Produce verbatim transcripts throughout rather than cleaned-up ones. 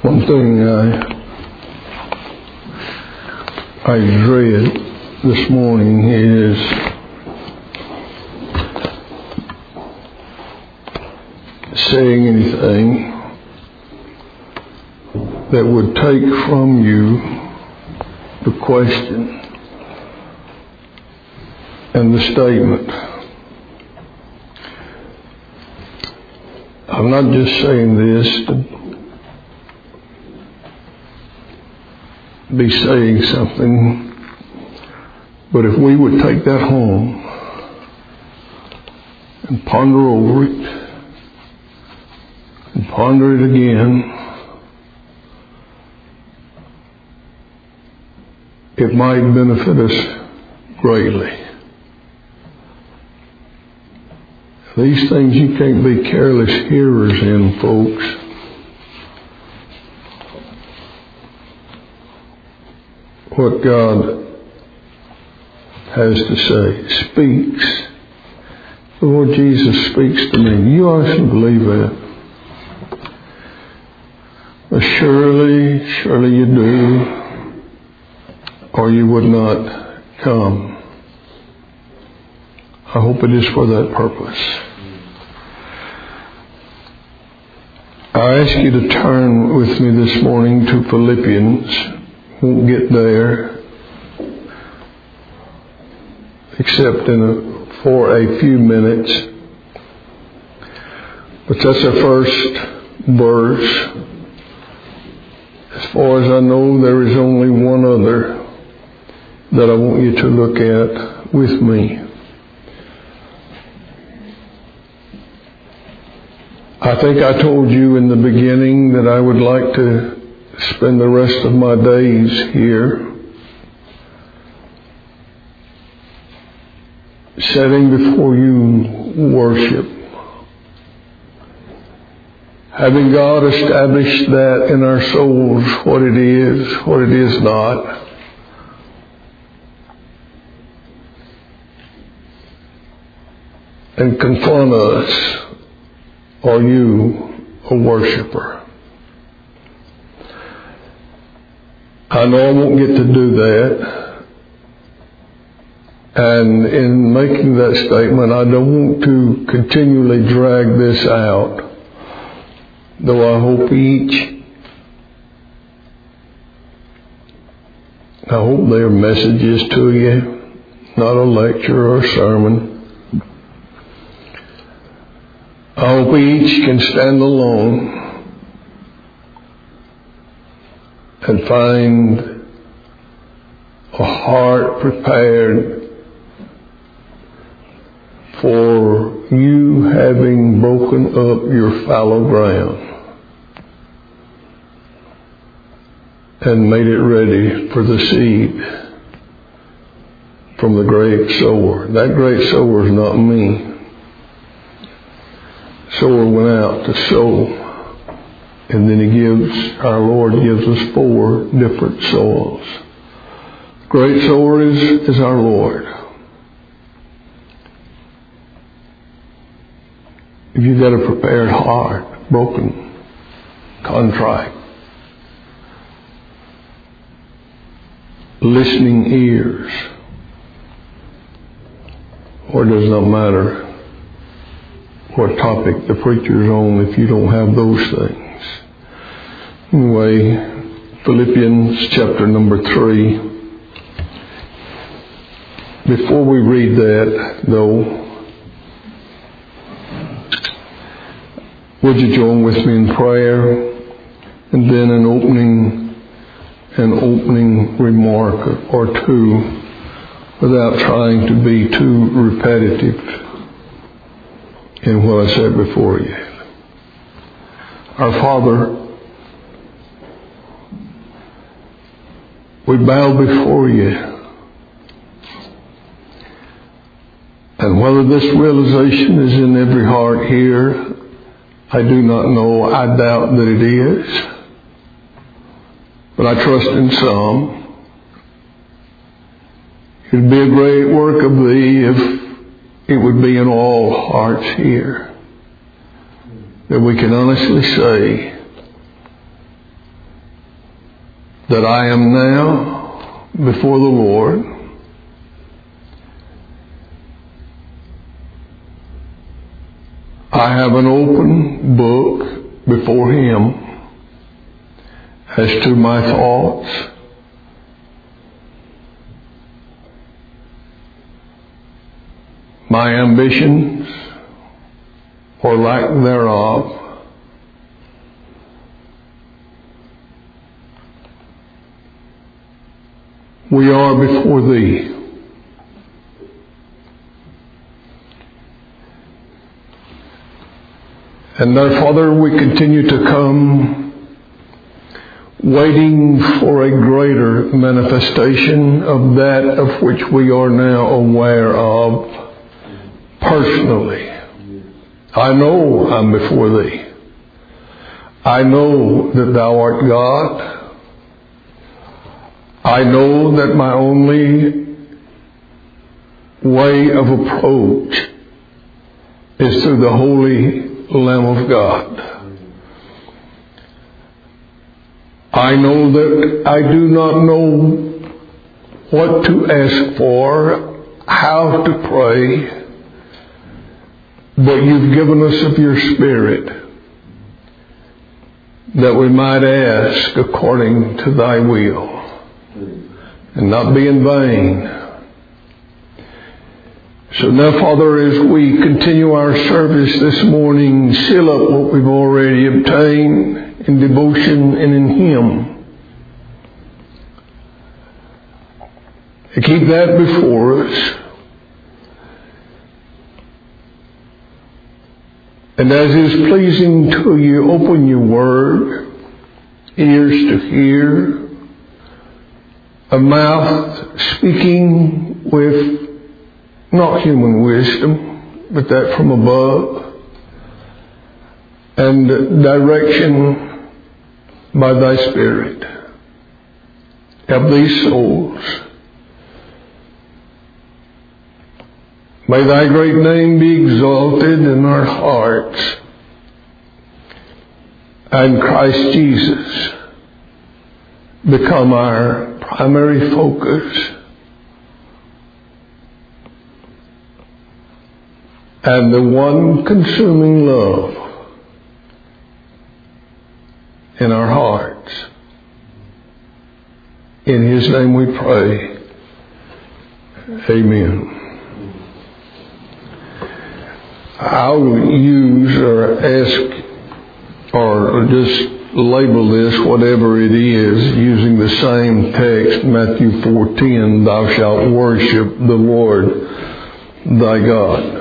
One thing I I dread this morning is saying anything that would take from you the question and the statement. I'm not just saying this to be saying something, but if we would take that home and ponder over it and ponder it again, it might benefit us greatly. These things you can't be careless hearers in, folks. What God has to say speaks. The Lord Jesus speaks to me. You honestly believe that? Well, surely, surely you do, or you would not come. I hope it is for that purpose. I ask you to turn with me this morning to Philippians. Won't get there except in a, for a few minutes. But that's our first verse. As far as I know, there is only one other that I want you to look at with me. I think I told you in the beginning that I would like to spend the rest of my days here setting before you worship. Having God establish that in our souls, what it is, what it is not. And confront us, are you a worshiper? I know I won't get to do that. And in making that statement, I don't want to continually drag this out, though I hope each, I hope there are messages to you, not a lecture or a sermon. I hope each can stand alone and find a heart prepared for you having broken up your fallow ground and made it ready for the seed from the great sower. That great sower is not me. Sower went out to sow. And then he gives, our Lord gives us four different soils. Great sower is, is our Lord. If you've got a prepared heart, broken, contrite, listening ears, or it does not matter what topic the preacher's on if you don't have those things. Anyway, Philippians chapter number three. Before we read that, though, would you join with me in prayer and then an opening, an opening remark or two, without trying to be too repetitive in what I said before you. Our Father, we bow before you. And whether this realization is in every heart here, I do not know. I doubt that it is. But I trust in some. It would be a great work of Thee if it would be in all hearts here, that we can honestly say that I am now before the Lord. I have an open book before Him as to my thoughts, my ambitions, or lack thereof. We are before Thee. And now, Father, we continue to come waiting for a greater manifestation of that of which we are now aware of personally. I know I'm before Thee. I know that Thou art God. I know that my only way of approach is through the Holy Lamb of God. I know that I do not know what to ask for, how to pray, but You've given us of Your Spirit that we might ask according to Thy will and not be in vain. So now, Father, as we continue our service this morning, seal up what we've already obtained in devotion and in Him. And keep that before us. And as is pleasing to You, open Your Word, ears to hear, a mouth speaking with not human wisdom, but that from above, and direction by Thy Spirit. Help these souls. May Thy great name be exalted in our hearts, and Christ Jesus become our primary focus, and the one consuming love in our hearts. In His name we pray. Amen. I'll use or ask or just label this, whatever it is, using the same text, Matthew four ten, Thou shalt worship the Lord thy God.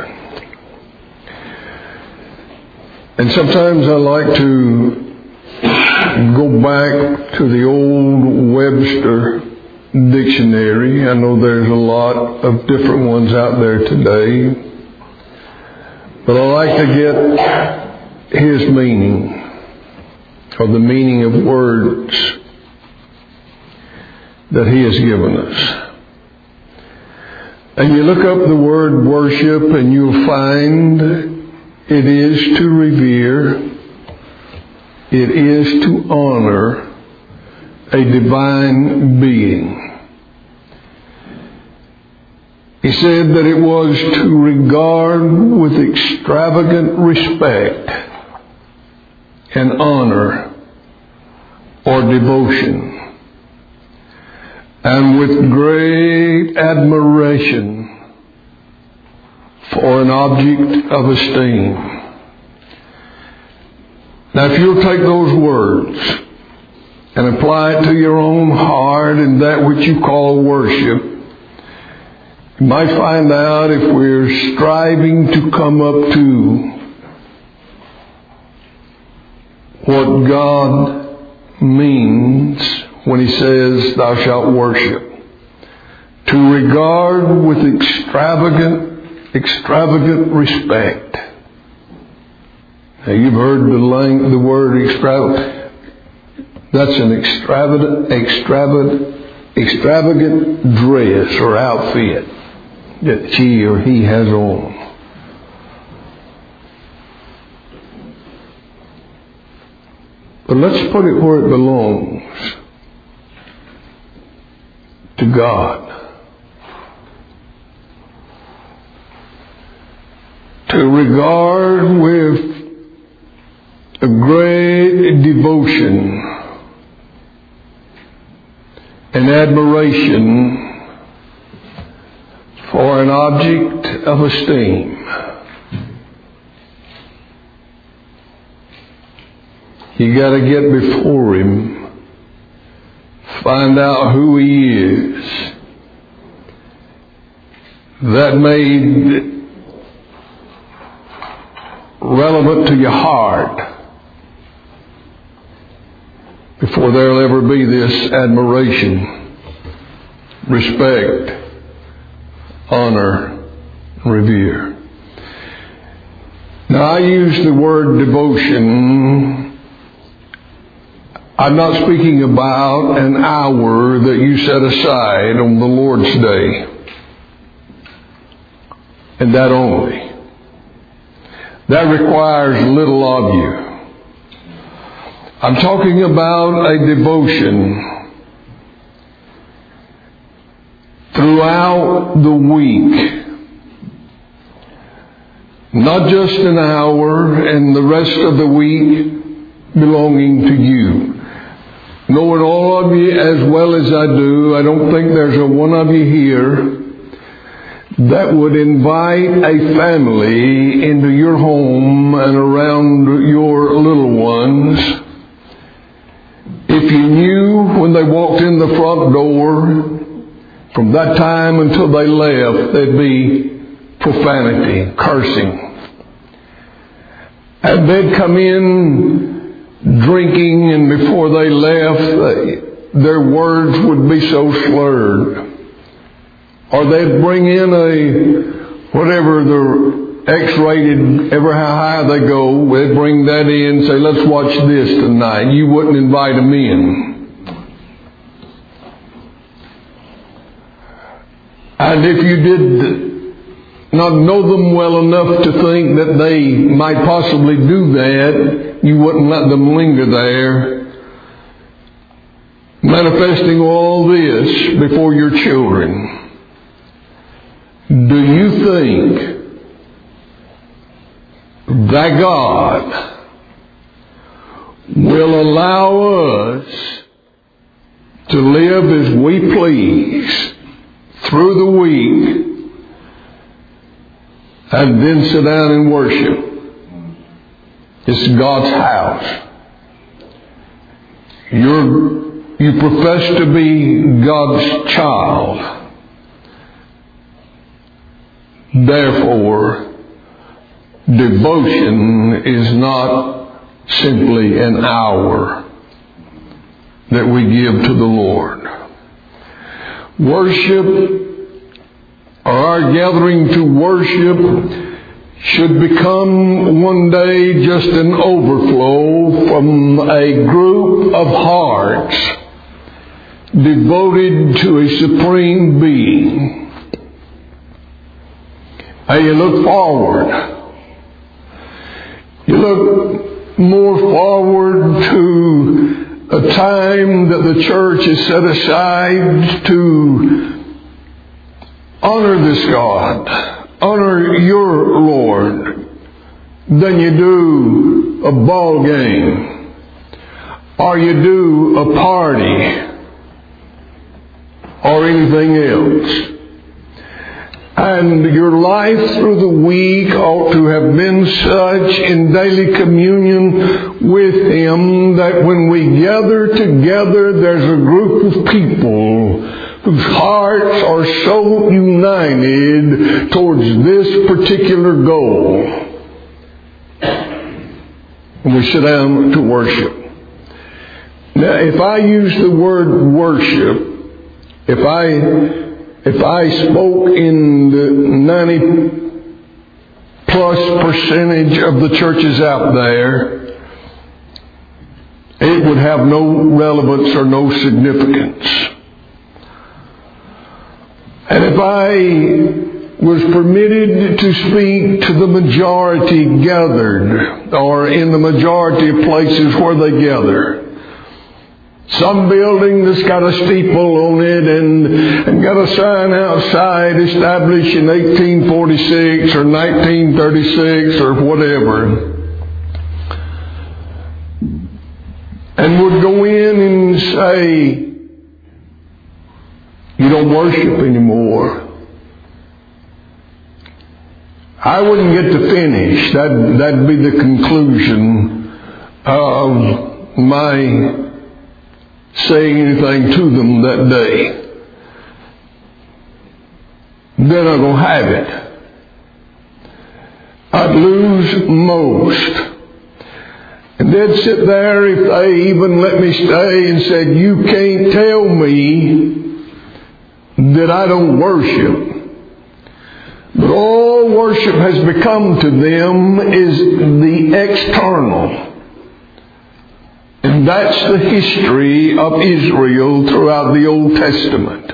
And sometimes I like to go back to the old Webster dictionary. I know there's a lot of different ones out there today, but I like to get his meaning, or the meaning of words that he has given us. And you look up the word worship and you'll find it is to revere, it is to honor a divine being. He said that it was to regard with extravagant respect and honor or devotion, and with great admiration for an object of esteem. Now, if you'll take those words and apply it to your own heart and that which you call worship, you might find out if we're striving to come up to what God means when He says, Thou shalt worship. To regard with extravagant Extravagant respect. Now, you've heard the lang- the word extravagant. That's an extravagant, extravagant, extravagant dress or outfit that she or he has on. But let's put it where it belongs. to God. To regard with a great devotion and admiration for an object of esteem. You got to get before Him, find out who He is. That made relevant to your heart before there'll ever be this admiration, respect, honor, and revere. Now, I use the word devotion. I'm not speaking about an hour that you set aside on the Lord's Day, and that only. That requires little of you. I'm talking about a devotion throughout the week. Not just an hour and the rest of the week belonging to you. Knowing all of you as well as I do, I don't think there's a one of you here that would invite a family into your home and around your little ones if you knew when they walked in the front door, from that time until they left, there'd be profanity, cursing. And they'd come in drinking, and before they left, they, their words would be so slurred. Or they'd bring in a, whatever the X-rated, ever how high they go, they'd bring that in and say, let's watch this tonight. You wouldn't invite them in. And if you did not know them well enough to think that they might possibly do that, you wouldn't let them linger there, manifesting all this before your children. Do you think that God will allow us to live as we please through the week and then sit down and worship? It's God's house. You're, you profess to be God's child. Therefore, devotion is not simply an hour that we give to the Lord. Worship, or our gathering to worship, should become one day just an overflow from a group of hearts devoted to a supreme being. Hey, you look forward. You look more forward to a time that the church has set aside to honor this God, honor your Lord, than you do a ball game, or you do a party, or anything else. And your life through the week ought to have been such in daily communion with Him that when we gather together, there's a group of people whose hearts are so united towards this particular goal. And we sit down to worship. Now, if I use the word worship, if I If I spoke in the ninety plus percentage of the churches out there, it would have no relevance or no significance. And if I was permitted to speak to the majority gathered, or in the majority of places where they gather, Some building that's got a steeple on it and, and got a sign outside established in eighteen forty-six or nineteen thirty-six or whatever. And would go in and say, you don't worship anymore. I wouldn't get to finish. That, that'd be the conclusion of my saying anything to them that day. They're not going to have it. I'd lose most. And they'd sit there if they even let me stay and said, you can't tell me that I don't worship. But all worship has become to them is the external. And that's the history of Israel throughout the Old Testament.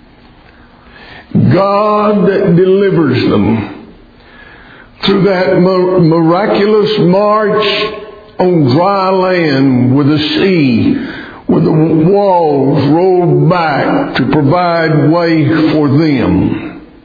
God delivers them through that miraculous march on dry land with the sea, with the walls rolled back to provide way for them.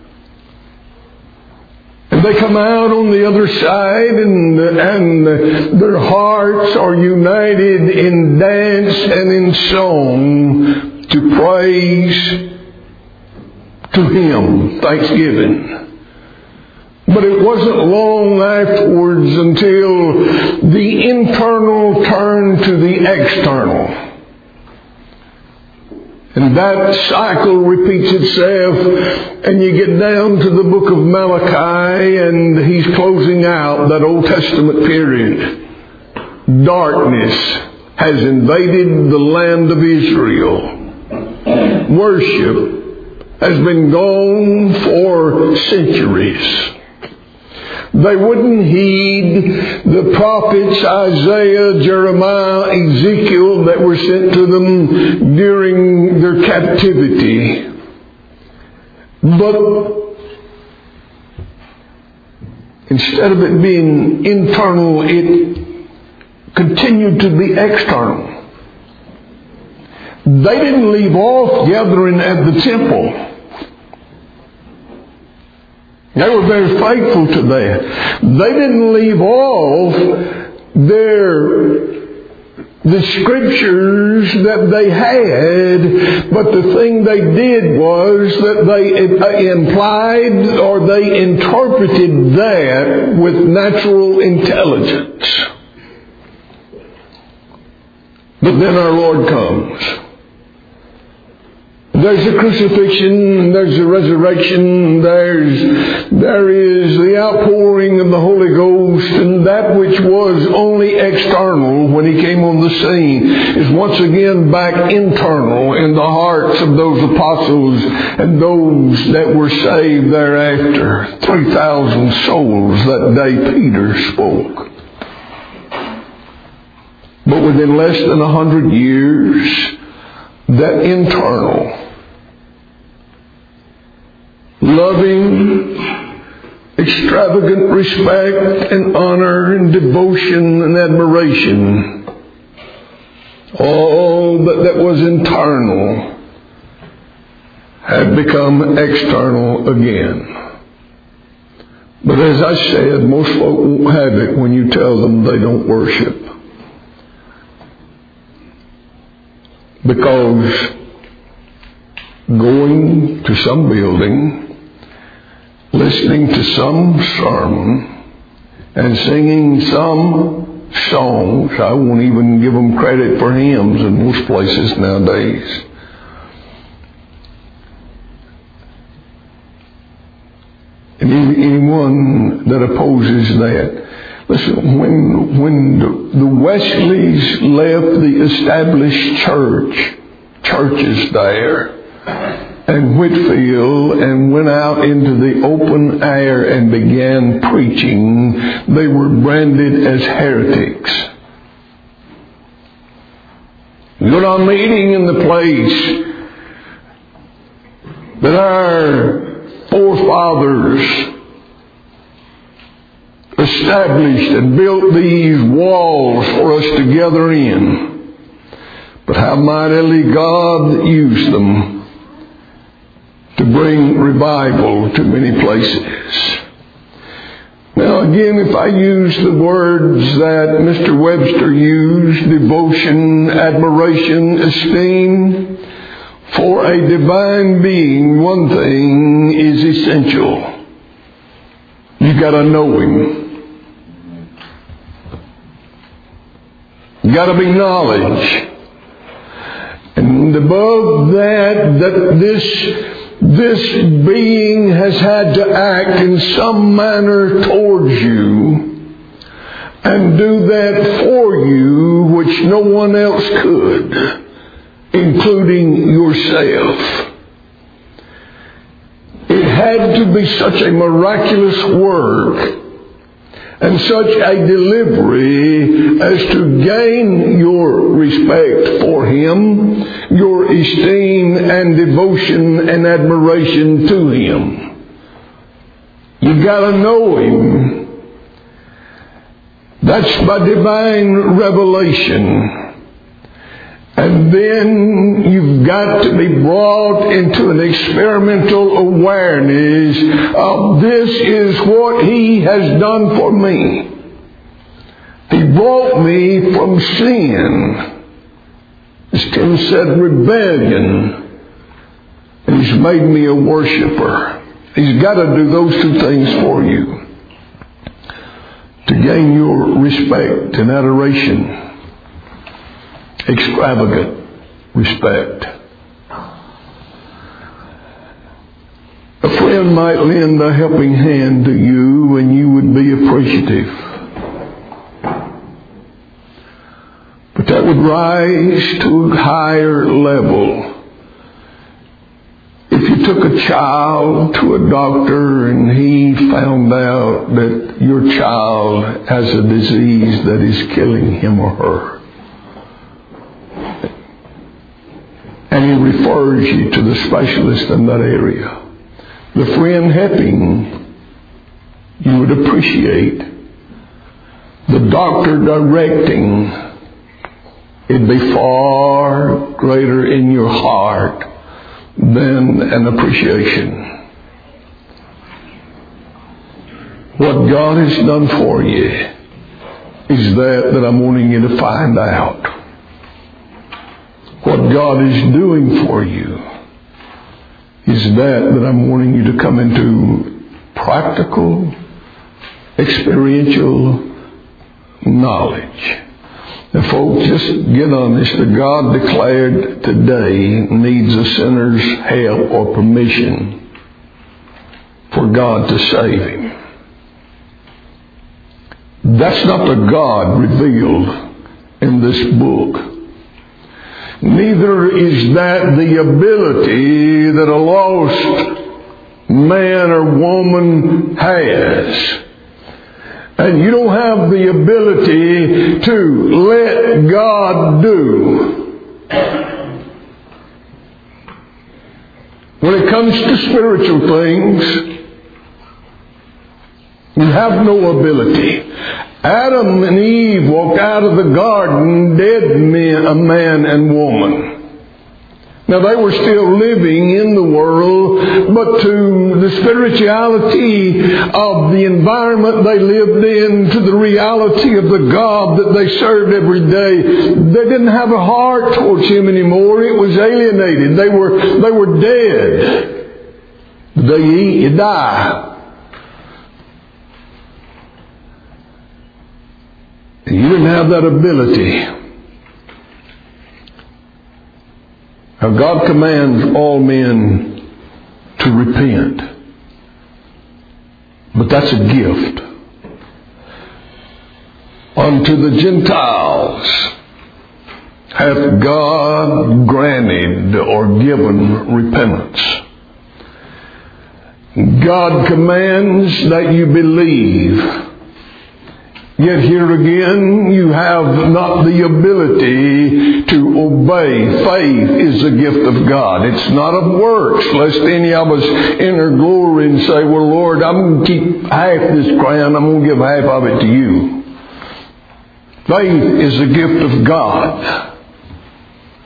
And they come out on the other side and, and their hearts are united in dance and in song to praise to Him, thanksgiving. But it wasn't long afterwards until the internal turned to the external. And that cycle repeats itself, and you get down to the book of Malachi, and he's closing out that Old Testament period. Darkness has invaded the land of Israel. Worship has been gone for centuries. They wouldn't heed the prophets Isaiah, Jeremiah, Ezekiel that were sent to them during their captivity. But instead of it being internal, it continued to be external. They didn't leave off gathering at the temple. They were very faithful to that. They didn't leave off their the scriptures that they had, but the thing they did was that they implied or they interpreted that with natural intelligence. But then our Lord comes. There's the crucifixion, there's the resurrection, there's, there is the outpouring of the Holy Ghost, and that which was only external when He came on the scene is once again back internal in the hearts of those apostles and those that were saved thereafter. three thousand souls that day Peter spoke. But within less than a hundred years, that internal, loving, extravagant respect and honor and devotion and admiration, all that, that was internal had become external again. But as I said, most folk won't have it when you tell them they don't worship. Because going to some building, listening to some sermon, and singing some songs, I won't even give them credit for hymns in most places nowadays. And anyone that opposes that, listen, when, when the, the Wesleys left the established church, churches there, and Whitfield, and went out into the open air and began preaching, they were branded as heretics. You're not meeting in the place that our forefathers established and built these walls for us to gather in. but how mightily God used them to bring revival to many places. Now again, if I use the words that Mister Webster used, devotion, admiration, esteem, for a divine being, one thing is essential. You got to know Him. You got to be knowledge. And above that, that this This being has had to act in some manner towards you and do that for you which no one else could, including yourself. It had to be such a miraculous work and such a delivery as to gain your respect for Him, your esteem and devotion and admiration to Him. You got to know Him. That's by divine revelation. And then you've got to be brought into an experimental awareness of this is what He has done for me. He brought me from sin. As Tim said, rebellion. And He's made me a worshiper. He's got to do those two things for you to gain your respect and adoration. Extravagant respect. A friend might lend a helping hand to you and you would be appreciative. But that would rise to a higher level. If you took a child to a doctor and he found out that your child has a disease that is killing him or her, and he refers you to the specialist in that area, the friend helping, you would appreciate. The doctor directing, it'd be far greater in your heart than an appreciation. What God has done for you is that that I'm wanting you to find out. What God is doing for you is that that I'm wanting you to come into practical, experiential knowledge. Now folks, just get honest. The God declared today needs a sinner's help or permission for God to save him. That's not the God revealed in this book. Neither is that the ability that a lost man or woman has. And you don't have the ability to let God do. When it comes to spiritual things, you have no ability. Adam and Eve walked out of the garden dead men, a man and woman. Now they were still living in the world, but to the spirituality of the environment they lived in, to the reality of the God that they served every day, they didn't have a heart towards Him anymore. It was alienated. They were they were dead. The day you eat, you die. And you didn't have that ability. Now God commands all men to repent. But that's a gift. Unto the Gentiles hath God granted or given repentance. God commands that you believe. Yet here again, you have not the ability to obey. Faith is a gift of God. It's not of works, lest any of us enter glory and say, well, Lord, I'm going to keep half this crown. I'm going to give half of it to you. Faith is a gift of God.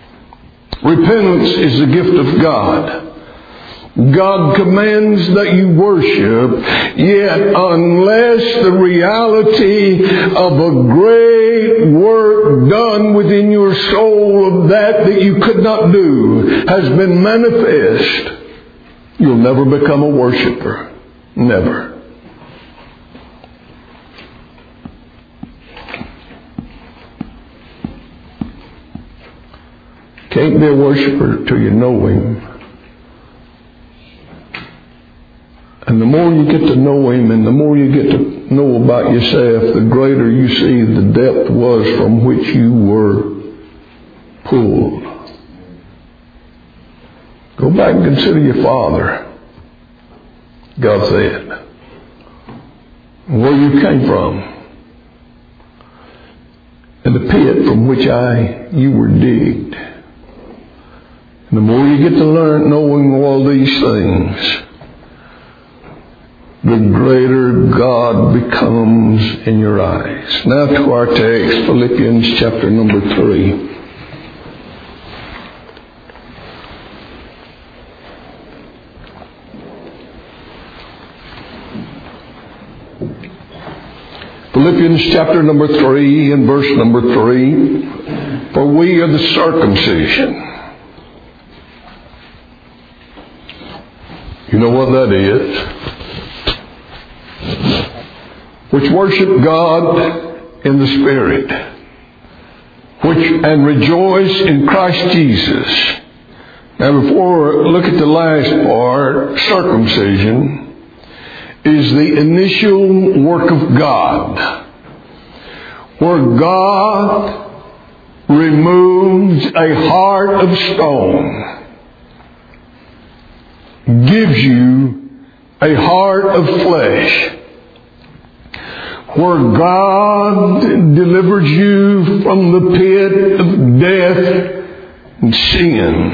Repentance is the gift of God. God commands that you worship, yet unless the reality of a great work done within your soul of that that you could not do has been manifest, you'll never become a worshiper. Never. Can't be a worshiper till you know Him. And the more you get to know Him and the more you get to know about yourself, the greater you see the depth was from which you were pulled. Go back and consider your father, God said, where you came from, and the pit from which I you were digged. And the more you get to learn knowing all these things, the greater God becomes in your eyes. Now to our text, Philippians chapter number three. Philippians chapter number three and verse number three. For we are the circumcision. You know what that is? Which worship God in the Spirit, which and rejoice in Christ Jesus. Now before we look at the last part, circumcision is the initial work of God, where God removes a heart of stone, gives you a heart of flesh, where God delivers you from the pit of death and sin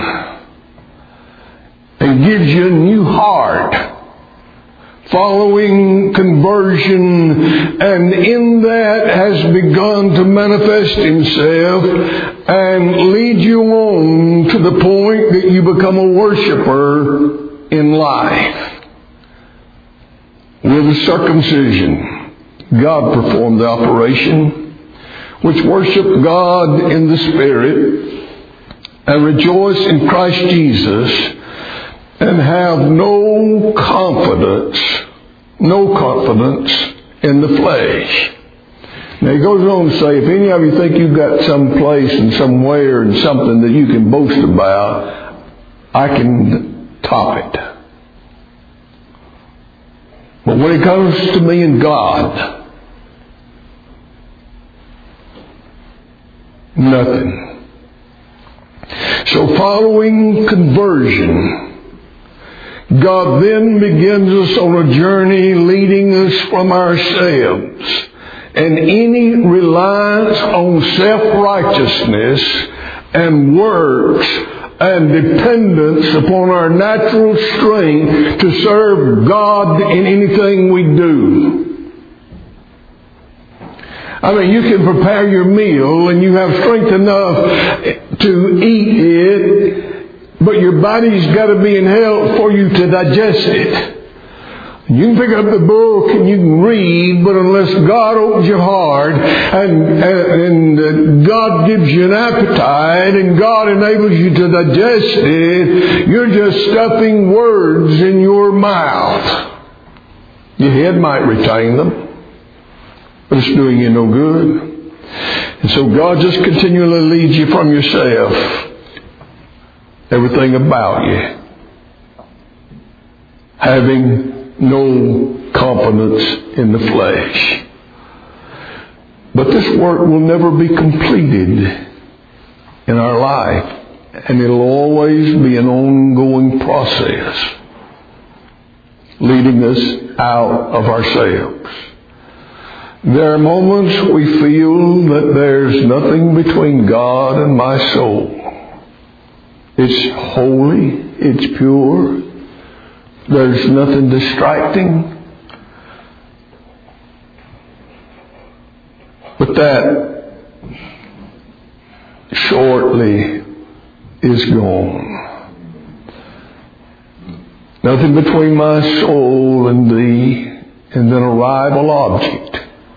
and gives you a new heart following conversion, and in that has begun to manifest Himself and lead you on to the point that you become a worshiper in life. With the circumcision, God performed the operation, which worship God in the Spirit and rejoice in Christ Jesus and have no confidence, no confidence in the flesh. Now he goes on to say, if any of you think you've got some place and somewhere and something that you can boast about, I can top it. But when it comes to me and God, nothing. So following conversion, God then begins us on a journey leading us from ourselves and any reliance on self-righteousness and works and dependence upon our natural strength to serve God in anything we do. I mean, you can prepare your meal and you have strength enough to eat it, but your body's got to be in health for you to digest it. You can pick up the book and you can read, but unless God opens your heart and, and, and God gives you an appetite and God enables you to digest it, you're just stuffing words in your mouth. Your head might retain them, but it's doing you no good. And so God just continually leads you from yourself, everything about you, having no confidence in the flesh. But this work will never be completed in our life, and it'll always be an ongoing process leading us out of ourselves. There are moments we feel that there's nothing between God and my soul. It's holy, it's pure. There's nothing distracting. But that shortly is gone. Nothing between my soul and Thee, and then a rival object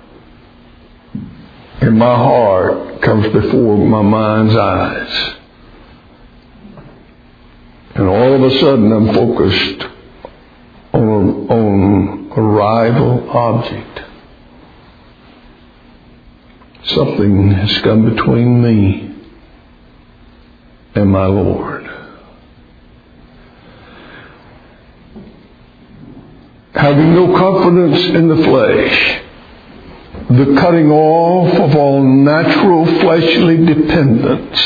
in my heart comes before my mind's eyes. And all of a sudden I'm focused on a, on a rival object. Something has come between me and my Lord. Having no confidence in the flesh, the cutting off of all natural fleshly dependence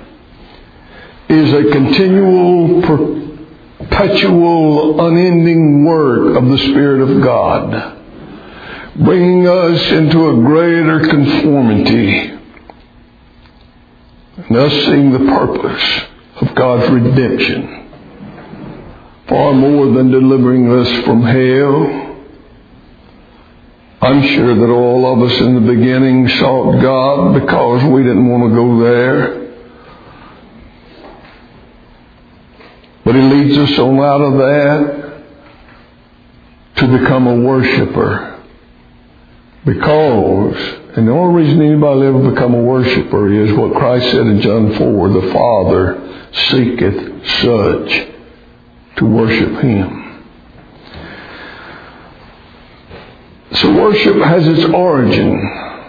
is a continual, perpetual, unending work of the Spirit of God, bringing us into a greater conformity, and thus seeing the purpose of God's redemption. Far more than delivering us from hell. I'm sure that all of us in the beginning sought God because we didn't want to go there. But He leads us on out of that to become a worshiper. Because, and the only reason anybody will ever become a worshiper is what Christ said in John four, the Father seeketh such to worship Him. So worship has its origin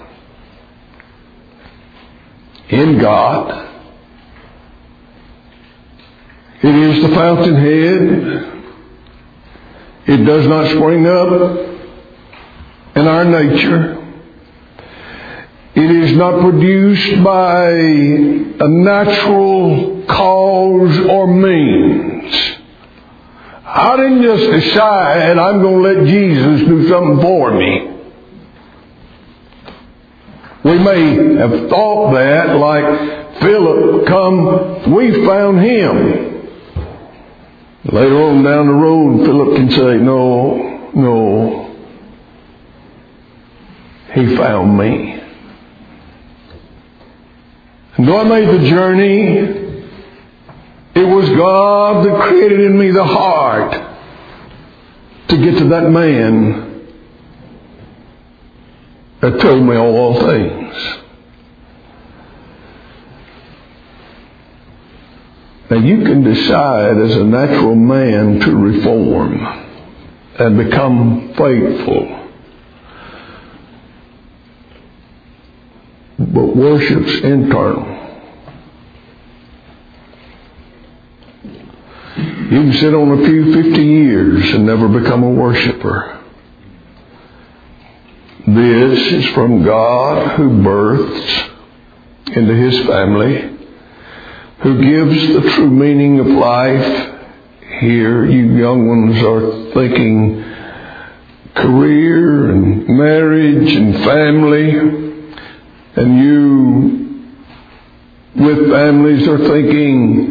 in God. It is the fountainhead. It does not spring up in our nature. It is not produced by a natural cause or means. I didn't just decide I'm going to let Jesus do something for me. We may have thought that, like Philip, come, we found Him. Later on down the road, Philip can say, no, no, He found me. And though I made the journey, it was God that created in me the heart to get to that man that told me all things. Now you can decide as a natural man to reform and become faithful. But worship's internal. You can sit on a pew fifty years and never become a worshiper. This is from God who births into His family, who gives the true meaning of life. Here, you young ones are thinking career and marriage and family, and you with families are thinking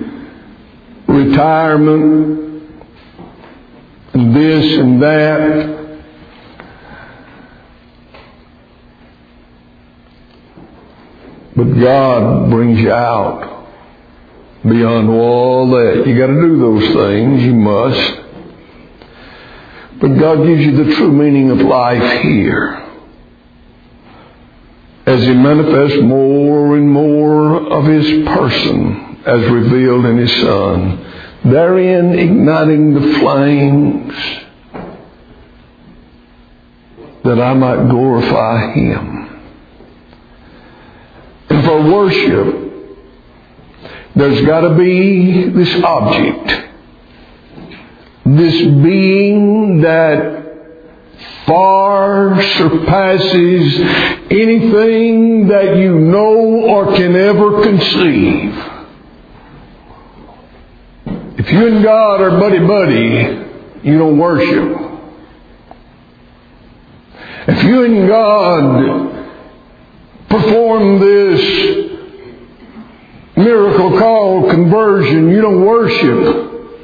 retirement and this and that. But God brings you out beyond all that. You got to do those things, you must. But God gives you the true meaning of life here, as He manifests more and more of His person as revealed in His Son, therein igniting the flames that I might glorify Him. And for worship, there's got to be this object, this being that far surpasses anything that you know or can ever conceive. If you and God are buddy-buddy, you don't worship. If you and God perform this miracle called conversion, you don't worship.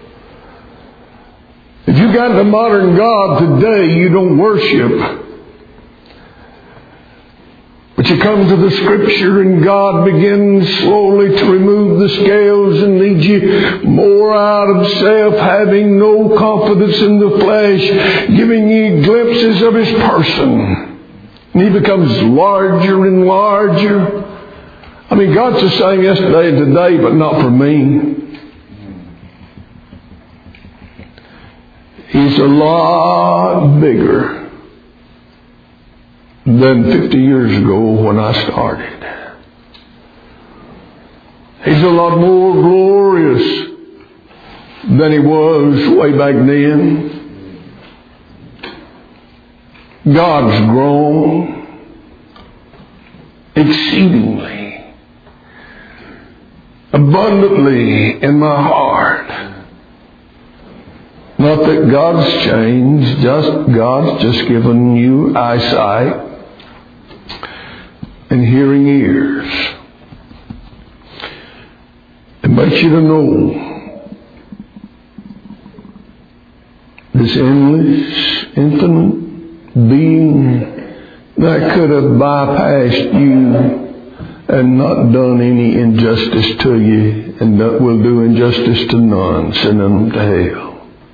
If you got the modern God today, you don't worship. But you come to the Scripture and God begins slowly to remove the scales and lead you more out of self, having no confidence in the flesh, giving you glimpses of His person. And He becomes larger and larger. I mean, God's the same yesterday and today, but not for me. He's a lot bigger than fifty years ago when I started. He's a lot more glorious than He was way back then. God's grown exceedingly, abundantly in my heart. Not that God's changed, just God's just given you eyesight and hearing ears. It makes you to know this endless, infinite being that could have bypassed you and not done any injustice to you, and that will do injustice to none, sending them to hell.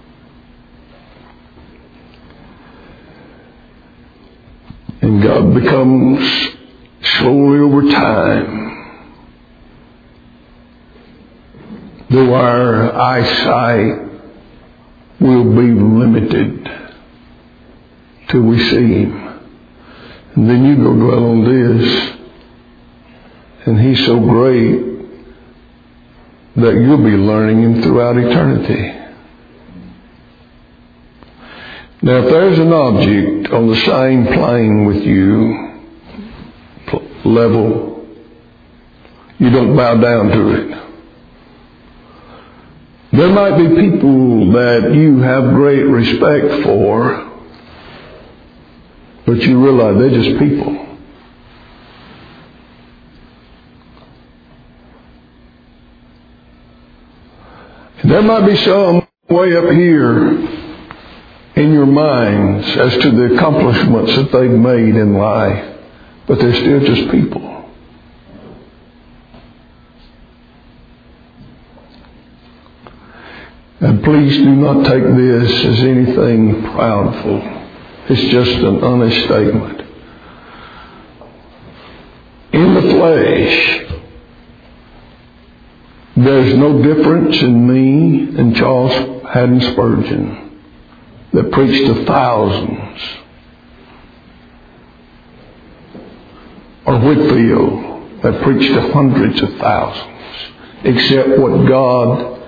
And God becomes slowly over time, though our eyesight will be limited till we see Him. And then you go dwell on this, and He's so great that you'll be learning Him throughout eternity. Now, if there's an object on the same plane with you, level, you don't bow down to it. There might be people that you have great respect for, but you realize they're just people. And there might be some way up here in your minds as to the accomplishments that they've made in life, but they're still just people. And please do not take this as anything proudful. It's just an honest statement. In the flesh, there's no difference in me and Charles Haddon Spurgeon, that preached to thousands, or Whitfield that preached to hundreds of thousands, except what God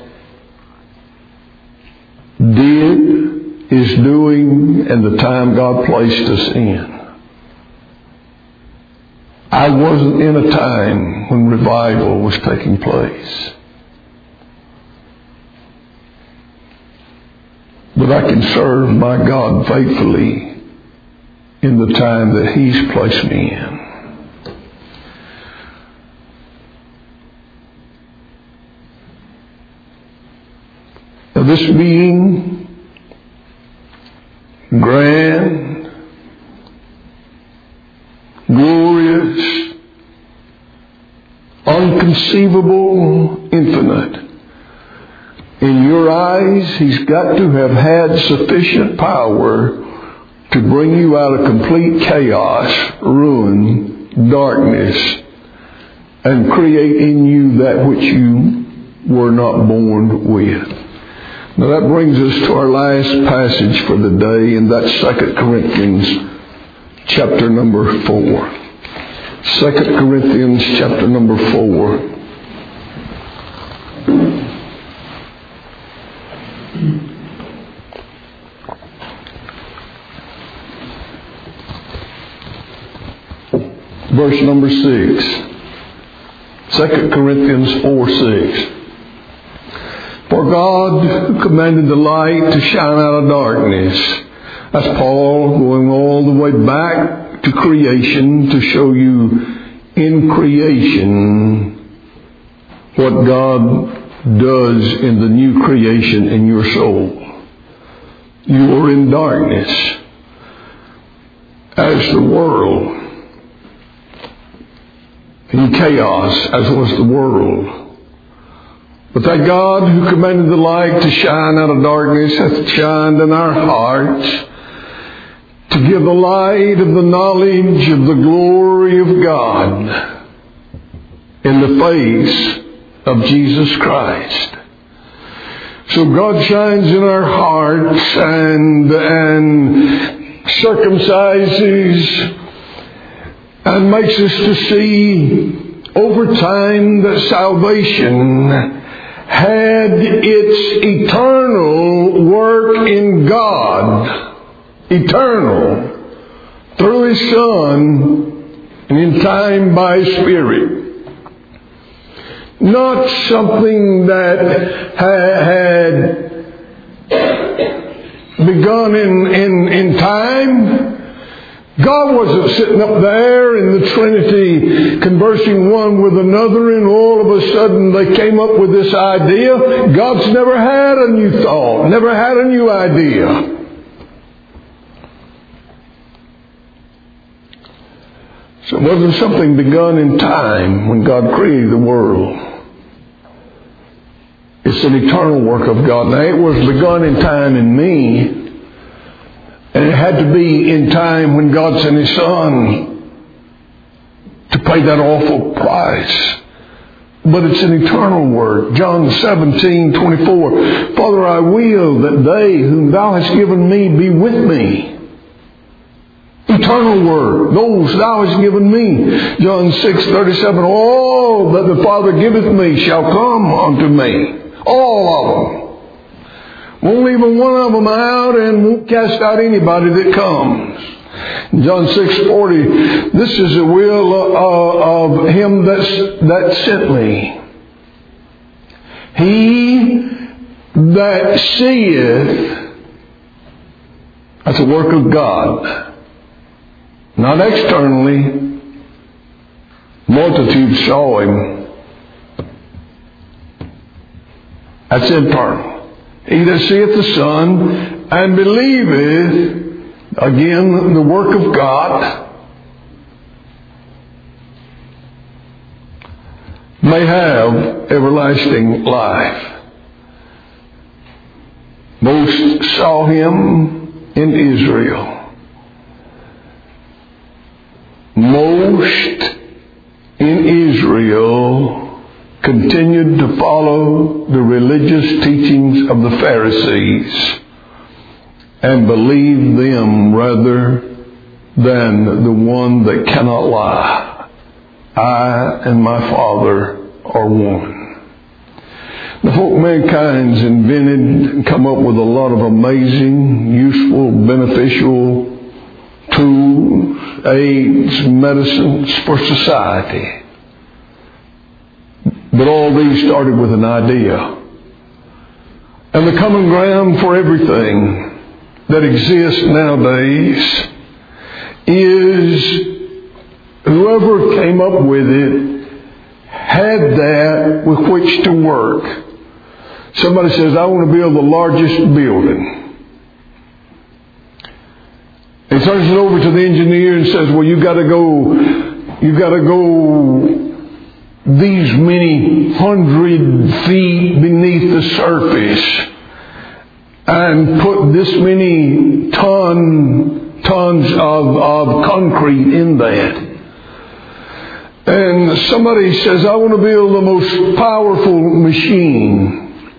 did, is doing, and the time God placed us in. I wasn't in a time when revival was taking place. But I can serve my God faithfully in the time that He's placed me in. Now, this being grand, glorious, unconceivable, infinite, in your eyes, He's got to have had sufficient power to bring you out of complete chaos, ruin, darkness, and create in you that which you were not born with. Now that brings us to our last passage for the day, and that's Second Corinthians chapter number four. Second Corinthians chapter number four. Verse number six. Second Corinthians four six. For God commanded the light to shine out of darkness. That's Paul going all the way back to creation to show you in creation what God does in the new creation in your soul. You are in darkness as the world. in chaos, as was the world. But that God who commanded the light to shine out of darkness hath shined in our hearts to give the light of the knowledge of the glory of God in the face of Jesus Christ. So God shines in our hearts and, and circumcises and makes us to see over time that salvation had its eternal work in God. Eternal. Through His Son and in time by His Spirit. Not something that had begun in, in, in time. God wasn't sitting up there in the Trinity conversing one with another and all of a sudden they came up with this idea. God's never had a new thought, never had a new idea. So it wasn't something begun in time when God created the world. It's an eternal work of God. Now it was begun in time in me, and it had to be in time when God sent His Son to pay that awful price. But it's an eternal work. John seventeen twenty-four. Father, I will that they whom Thou hast given me be with me. Eternal word. Those Thou hast given me. John six thirty-seven. All that the Father giveth me shall come unto me. All of them. Won't leave one of them out and won't cast out anybody that comes. John six forty. This is the will uh, of Him that's, that sent me. He that seeth, that's a work of God. Not externally. Multitudes saw Him. That's internal. He that seeth the Son and believeth, again, the work of God, may have everlasting life. Most saw Him in Israel. Most in Israel continued to follow the religious teachings of the Pharisees and believed them rather than the one that cannot lie. I and my Father are one. The folk mankind's invented and come up with a lot of amazing, useful, beneficial tools, aids, medicines for society. But all these started with an idea. And the common ground for everything that exists nowadays is whoever came up with it had that with which to work. Somebody says, I want to build the largest building. He turns it over to the engineer and says, well, you've got to go, you've got to go these many hundred feet beneath the surface and put this many ton, tons of, of concrete in that. And somebody says, I want to build the most powerful machine.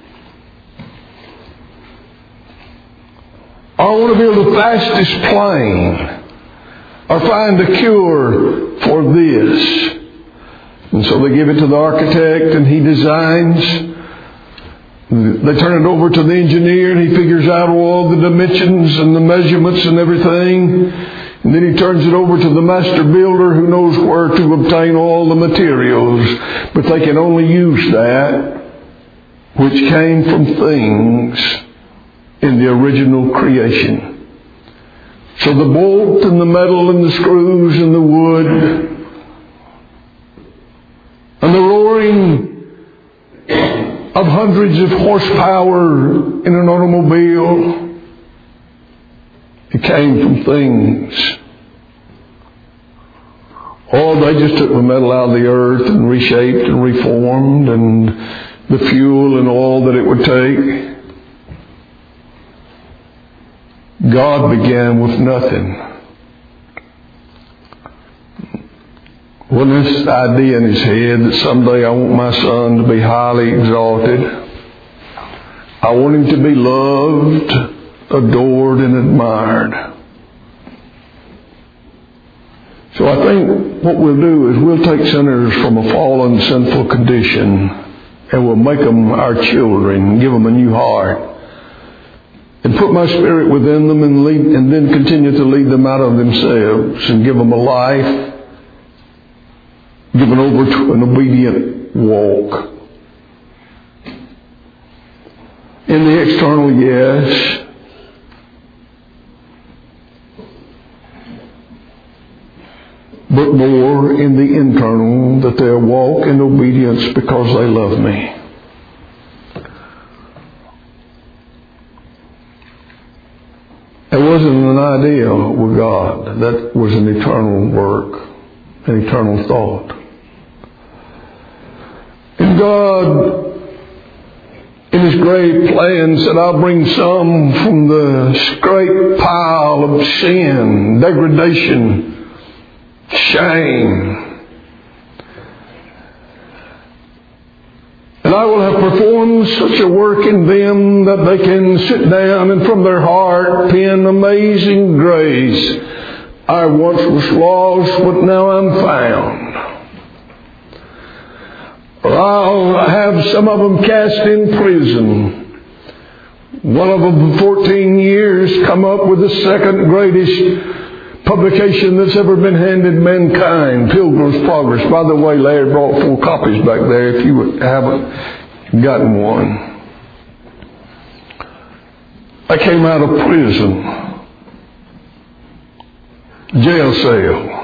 I want to build the fastest plane. Or find a cure for this. And so they give it to the architect and he designs. They turn it over to the engineer and he figures out all the dimensions and the measurements and everything. And then he turns it over to the master builder who knows where to obtain all the materials. But they can only use that which came from things in the original creation. So the bolt and the metal and the screws and the wood and the roaring of hundreds of horsepower in an automobile, it came from things Or they just took the metal out of the earth and reshaped and reformed and the fuel and oil that it would take. God began with nothing. Wasn't this idea in his head that someday I want my son to be highly exalted? I want him to be loved, adored, and admired. So I think what we'll do is we'll take sinners from a fallen, sinful condition and we'll make them our children, give them a new heart, and put my Spirit within them and lead, and then continue to lead them out of themselves and give them a life given over to an obedient walk. In the external, yes. But more in the internal, that they'll walk in obedience because they love me. It wasn't an idea with God. That was an eternal work, an eternal thought. And God, in His great plan, said, I'll bring some from the great pile of sin, degradation, shame. And I will have performed such a work in them that they can sit down and from their heart pen amazing grace. I once was lost, but now I'm found. Or I'll have some of them cast in prison. One of them for fourteen years come up with the second greatest publication that's ever been handed mankind, Pilgrim's Progress. By the way, Larry brought four copies back there if you haven't gotten one. I came out of prison, jail cell.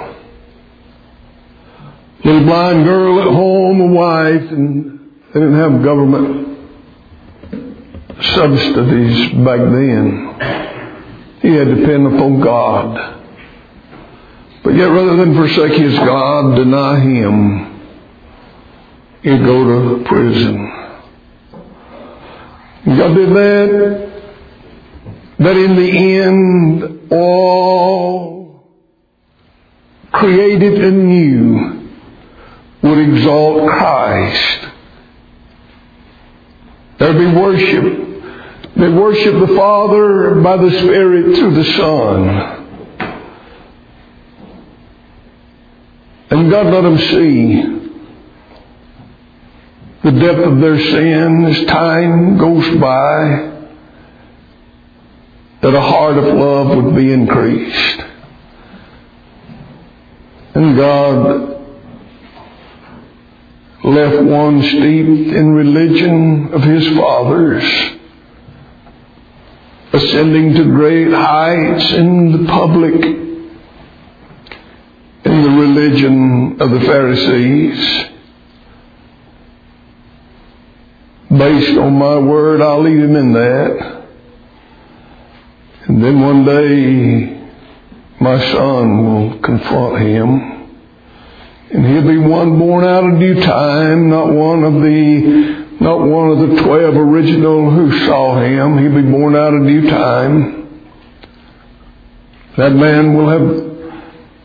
Little blind girl at home, a wife, and they didn't have government subsidies back then. He had to depend upon God. But yet rather than forsake his God, deny Him, he'd go to prison. And God did that, that in the end, all created anew would exalt Christ. There'd be worship. They worship the Father by the Spirit through the Son. And God let them see the depth of their sin as time goes by, that a heart of love would be increased. And God left one steeped in religion of his fathers, ascending to great heights in the public, in the religion of the Pharisees. Based on my word, I'll lead him in that. And then one day, my son will confront him. And he'll be one born out of due time, not one of the not one of the twelve original who saw him. He'll be born out of due time. That man will have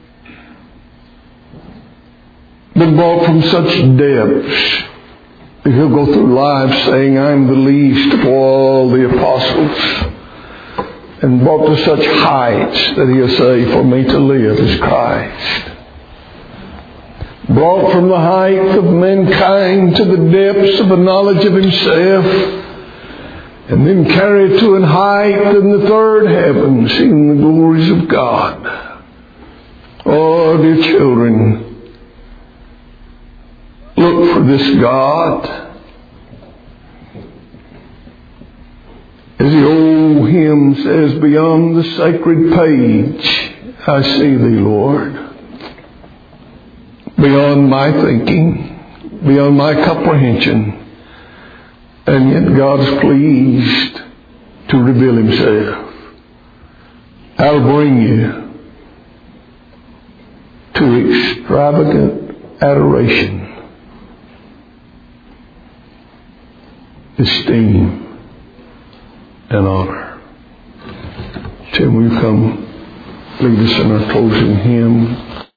been brought from such depths that he'll go through life saying, I'm the least of all the apostles. And brought to such heights that he'll say, for me to live is Christ. Brought from the height of mankind to the depths of a knowledge of himself, and then carried to an height in the third heaven, seeing the glories of God. Oh, dear children, look for this God. As the old hymn says, beyond the sacred page, I see thee, Lord. Beyond my thinking, beyond my comprehension. And yet God's pleased to reveal Himself. I'll bring you to to extravagant adoration, esteem, and honor. Tim, will you come lead us in our closing hymn?